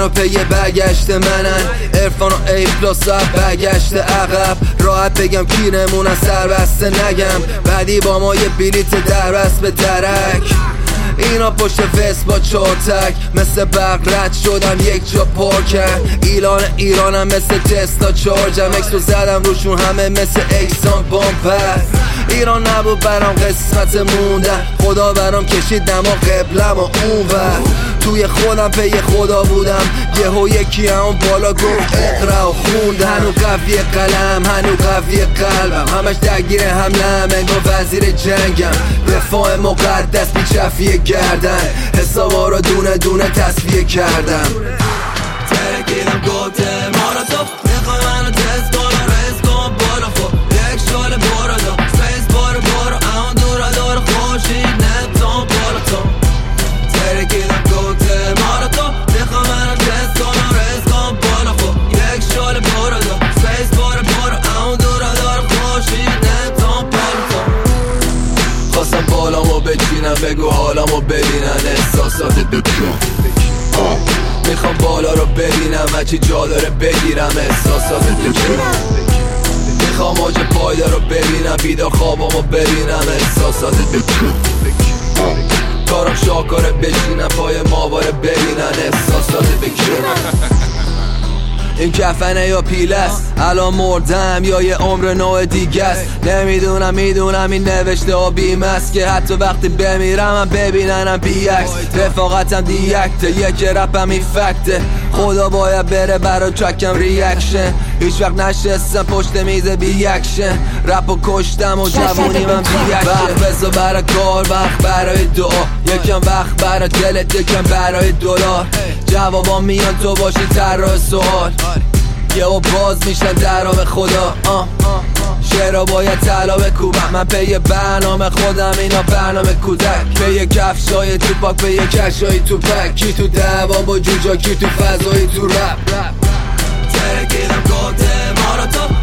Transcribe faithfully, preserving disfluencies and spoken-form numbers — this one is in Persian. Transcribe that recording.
منو پی برگشت منن، عرفان و ای پلاس برگشت عقب. راحت بگم کیرمونن سر بسته نگم، بعدی با ما یه بلیت در بس به درک. اینا پشت فس با چارتک مثل برق رد شدم یک جا پر کرد. ایلان ایرانم مثل تسلا چارجم، اکسو زدم روشون همه مثل اکسان بامپر. ایران نبود برام قسمت موندن، خدا برام کشید دما قبلم و اون ور. توی خودم پی خدا بودم، یهو یکی هم بالا گفت اقرا و خوندم. هنو قوی قلم هنو قوی قلبم، همش درگیر حملم انگار وزیر جنگم. دفاع مقدس بیچفیه گردن، حسابا رو دونه دونه تصفیه کردم. ترکیدم گفته مارا تو میخوای منو تست کنم، ریس کن بالا خب یک شال بارا دا سپیس بارو بارو اما دورا دار خوشید نتون بالا تو. ترکیدم گفته مارا تو میخوای منو تست کنم، ریس کن بالا خب یک شال بارا دا سپیس بارو بارو اما دورا دار خوشید نتون بالا تو. خواستم بالامو بچینم بگو حالامو ببینن، احساسات بکنم. میخوام بالا رو ببینم هرچی جا داره بگیرم، احساسات بکنم. میخوام آج پایدار رو ببینم، بیدار خوابامو ببینم، احساسات بکنم. کارم شاکاره بشینم پای ماواره ببینن، احساسات بکنم. این کفنه یا پیله است، الان مردم یا یه عمر نوع دیگه است. نمیدونم میدونم این نوشته ها بیم است که حتی وقتی بمیرم هم ببیننم بیعکس. رفاقتم دیکته یک رپم این فکته، خدا باید بره برا چکم ریاکشن. هیچ وقت نشستم پشت میز بی اکشن، رپ و کشتم و جوونی من بی اکشن. وقت بزا برا کار وقت برای دعا، یکم وقت برا دلت یکم برای دلار. جوابام میان تو باشی طراح سوال، یه و باز میشن درا به خدا. آه شعرها باید طلا بکوبم، من پی برنامه خودم اینا برنامه کودک. پی کفشای توپاک پی کشای توپک، کی تو دعوا با جوجا کی تو فضای تو رپ. ترکیدم گفته مارا تو